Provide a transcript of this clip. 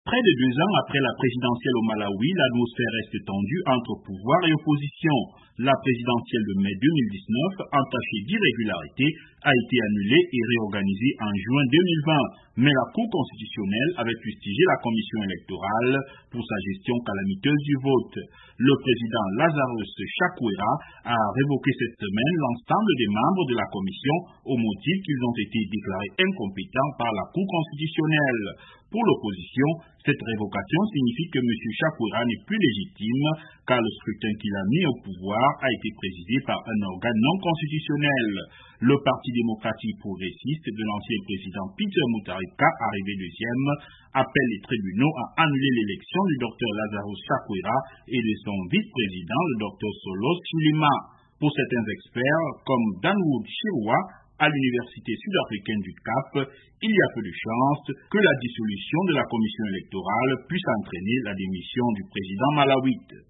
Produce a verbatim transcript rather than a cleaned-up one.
Près de deux ans après la présidentielle au Malawi, l'atmosphère reste tendue entre pouvoir et opposition. La présidentielle de mai deux mille dix-neuf, entachée d'irrégularités, a été annulée et réorganisée en juin deux mille vingt. Mais la Cour constitutionnelle avait fustigé la commission électorale pour sa gestion calamiteuse du vote. Le président Lazarus Chakwera a révoqué cette semaine l'ensemble des membres de la commission au motif qu'ils ont été déclarés incompétents par la Cour constitutionnelle. Pour l'opposition, cette révocation signifie que M. Chakwera n'est plus légitime car le scrutin qu'il a mis au pouvoir a été présidé par un organe non constitutionnel. Le Parti démocratique progressiste de l'ancien président Peter Mutharika, arrivé deuxième, appelle les tribunaux à annuler l'élection du docteur Lazarus Chakwera et de son vice-président, le docteur Solos Chilima. Pour certains experts, comme Danwood Chirwa, à l'université sud-africaine du Cap, il y a peu de chances que la dissolution de la commission électorale puisse entraîner la démission du président malawite.